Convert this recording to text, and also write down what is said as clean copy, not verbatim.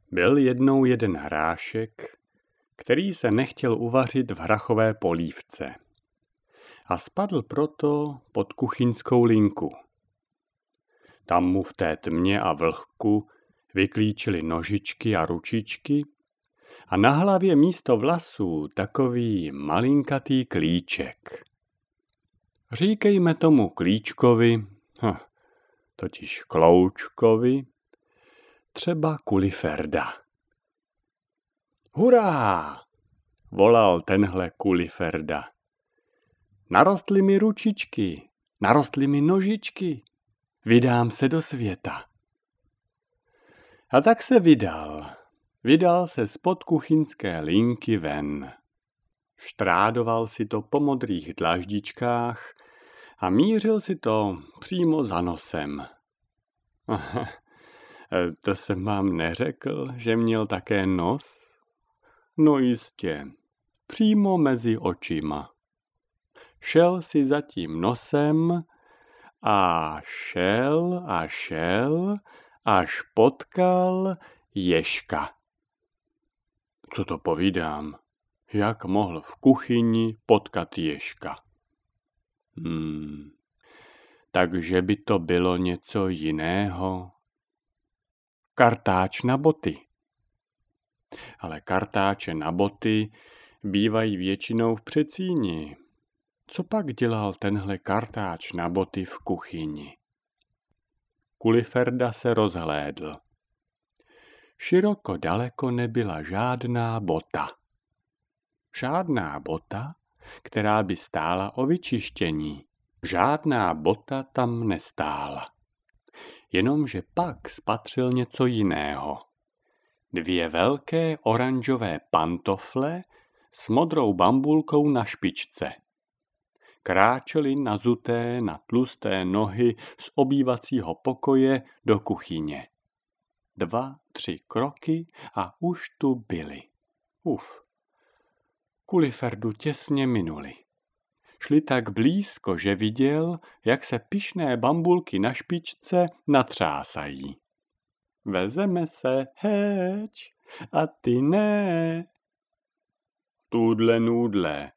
Byl jednou jeden hrášek, který se nechtěl uvařit v hrachové polívce a spadl proto pod kuchyňskou linku. Tam mu v té tmě a vlhku vyklíčili nožičky a ručičky a na hlavě místo vlasů takový malinkatý klíček. Říkejme tomu klíčkovi, totiž kloučkovi, třeba Kuliferda. Hurá! Volal tenhle Kuliferda. Narostly mi ručičky, narostly mi nožičky, vydám se do světa. A tak se vydal. Vydal se spod kuchyňské linky ven. Štrádoval si to po modrých dlaždičkách a mířil si to přímo za nosem. To jsem vám neřekl, že měl také nos? No jistě, přímo mezi očima. Šel si za tím nosem a šel, až potkal ježka. Co to povídám? Jak mohl v kuchyni potkat ježka? Takže by to bylo něco jiného. Kartáč na boty. Ale kartáče na boty bývají většinou v předsíni. Co pak dělal tenhle kartáč na boty v kuchyni? Kuliferda se rozhlédl. Široko daleko nebyla žádná bota. Žádná bota, která by stála o vyčištění. Žádná bota tam nestála. Jenomže pak spatřil něco jiného. 2 velké oranžové pantofle s modrou bambulkou na špičce. Kráčely nazuté na tlusté nohy z obývacího pokoje do kuchyně. 2, 3 kroky a už tu byli. Kuliferdu těsně minuli. Šli tak blízko, že viděl, jak se pyšné bambulky na špičce natřásají. Vezeme se, heč, a ty ne. Tudle nudle,